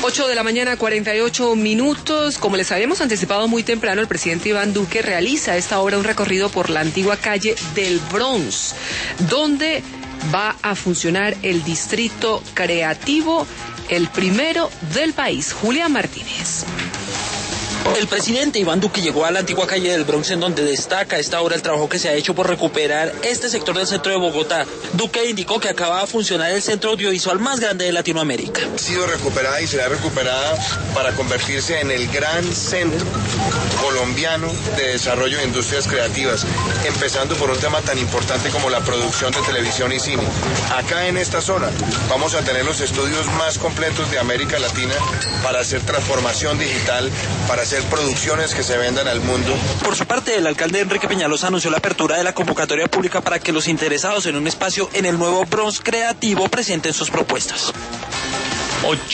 8:48 a.m. Como les habíamos anticipado muy temprano, el presidente Iván Duque realiza a esta hora un recorrido por la antigua calle del Bronx, donde va a funcionar el distrito creativo, el primero del país. Julián Martínez. El presidente Iván Duque llegó a la antigua calle del Bronx, en donde destaca a esta hora el trabajo que se ha hecho por recuperar este sector del centro de Bogotá. Duque indicó que acaba de funcionar el centro audiovisual más grande de Latinoamérica. Ha sido recuperada y será recuperada para convertirse en el gran centro colombiano de desarrollo de industrias creativas, empezando por un tema tan importante como la producción de televisión y cine. Acá en esta zona vamos a tener los estudios más completos de América Latina para hacer transformación digital, para hacer producciones que se vendan al mundo. Por su parte, el alcalde Enrique Peñalosa anunció la apertura de la convocatoria pública para que los interesados en un espacio en el nuevo Bronx creativo presenten sus propuestas.